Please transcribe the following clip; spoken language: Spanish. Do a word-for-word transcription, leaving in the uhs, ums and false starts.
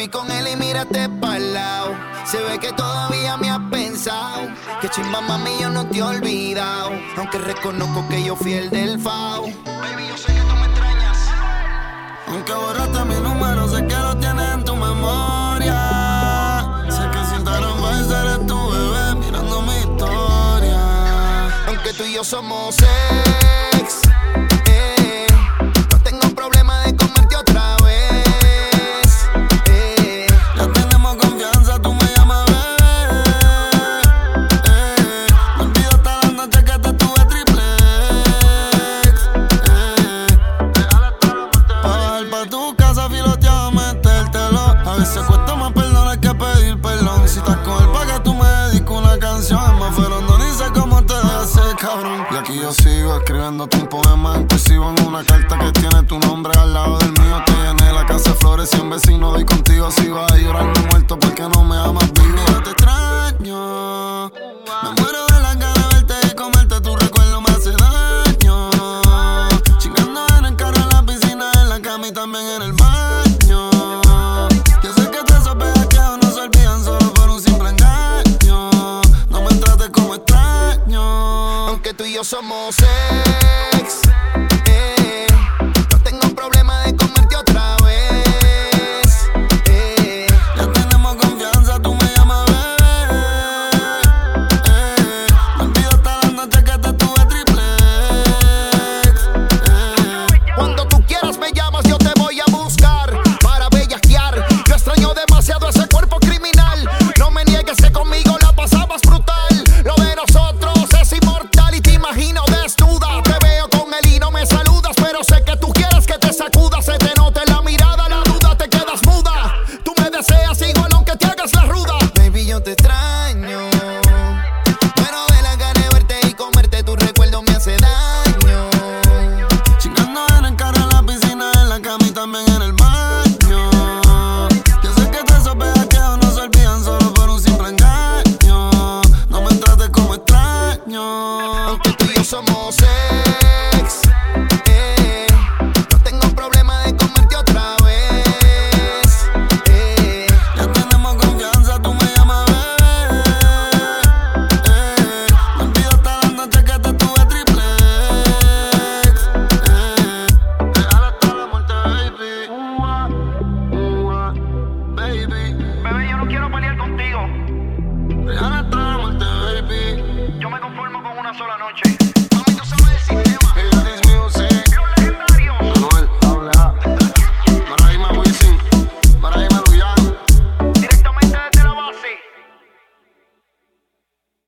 vi con él y mírate pa'l lado. Se ve que todavía me has pensado. Que chimba, mami, yo no te he olvidado. Aunque reconozco que yo fui el del fao. Baby, yo sé que tú me extrañas. Aunque borraste mi número, sé que lo tienes en tu memoria. Sé que si te rompes eres tu bebé mirando mi historia. Aunque tú y yo somos ex, eh, no tengo problema de comerte otra vez, eh. Ya tenemos confianza, tú me llamas bebé, eh. No olvido hasta la noche que te tuve triple X, eh. Pa' bajar pa' tu casa filoteado, metértelo. A veces cuesta más perdonar que pedir perdón. Si estás con él pa' que tú me dediques una canción. Es más feroz, ni sé cómo te hace, cabrón. Y aquí yo sigo escribiéndote un poema inclusivo en una carta que tiene tu nombre al lado del mío. Te llené la casa de flores, cien vecinos doy contigo. Si vas a llorar no muerto porque no me amas vivo. Yo te extraño, me muero de las ganas de verte y comerte. Tu recuerdo me hace daño. Chingando en el carro, en la piscina, en la cama y también en el baño. Yo sé que te sospejas que no se olvidan solo por un simple engaño. No me trates como extraño. Aunque tú y yo somos ex, eh, no tengo problema de comerte otra vez, eh. Ya tenemos confianza, tú me llamas bebé, eh. No olvido hasta la noche que te tuve triple X, eh. Cuando tú quieras me llamas, yo te voy a buscar para bellaquear. Yo extraño demasiado ese cuerpo criminal. No me niegues que conmigo la pasabas brutal. Lo de nosotros es inmortal y te imagino desnuda. Te veo con él y no me saludas, pero sé que tú quieres que te sacudas. Se te note la mirada, la duda, te quedas muda. Tú me deseas igual aunque te hagas la ruda. Baby, yo te extraño. Muero de la gana de verte y comerte. Tu recuerdo me hace daño. Chingando en el carro, en la piscina, en la cama y también en el baño. Yo sé que te sospejas que no se olvidan solo por un simple engaño. No me trates como extraño. Aunque tú y yo somos ex, eh, no tengo problema de comerte otra vez, eh. Ya tenemos confianza, tú me llamas bebé, eh. No olvido hasta la noche que te tuve triple X, eh. Real hasta la muerte, baby. Ua, ua, baby. Bebé, yo no quiero pelear contigo. Real hasta la muerte, baby. Yo me conformo con una sola noche.